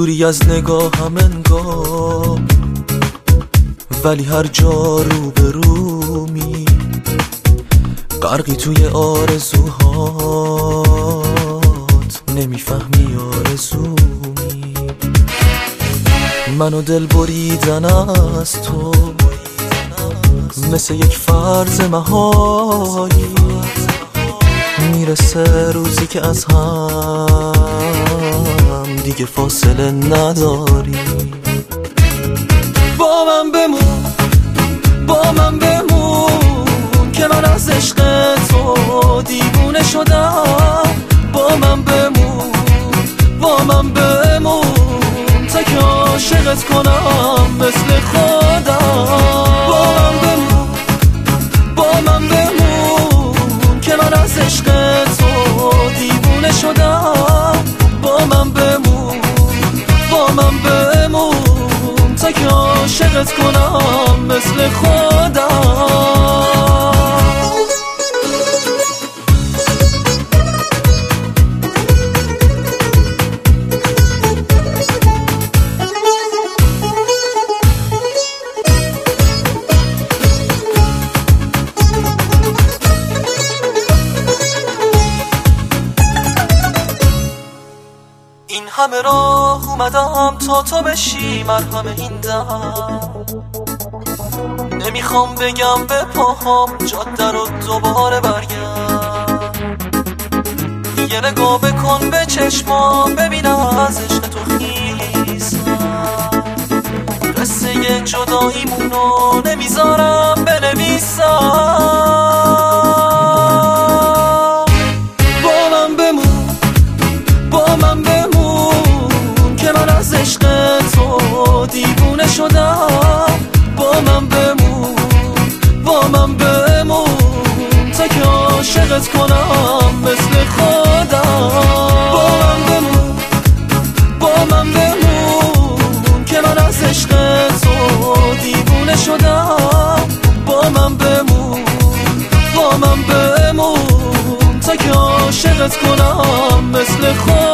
دوری از نگاهم انگار، ولی هر جا رو به رومی، غرقی توی آرزوهات، نمیفهمی آرزومی. منو دل بریدن از تو مثل یک فرض محالی، میرسه روزی که از هم دیگه فاصله نداری. با من بمون، با من بمون که من از عشق تو دیوونه شدم. با من بمون، با من بمون تا که عاشقت کنم مثل خودم. با من بمون، با من بمون که من از عشق تو دیوونه شدم. با من بمون، با من بمون تا که عاشقت کنم مثل خودم. این همه راه اومدم تا تو بشی مرهم این دم. نمیخوام بگم به پاهام جاده رو دوباره برگرد. یه نگاه بکن به چشمام ببینم از عشق تو خیسم. قصه جداییمونو نمیذارم بنویسم. با من بمون، با من بمون که من از عشق تو دیوونه شدم. با من بمون، با من بمون تا که عاشقت کنم مثل خودم. با من بمون، با من بمون که من از عشق تو دیوونه شدم. با من بمون، با من بمون تا که عاشقت کنم مثل خودم.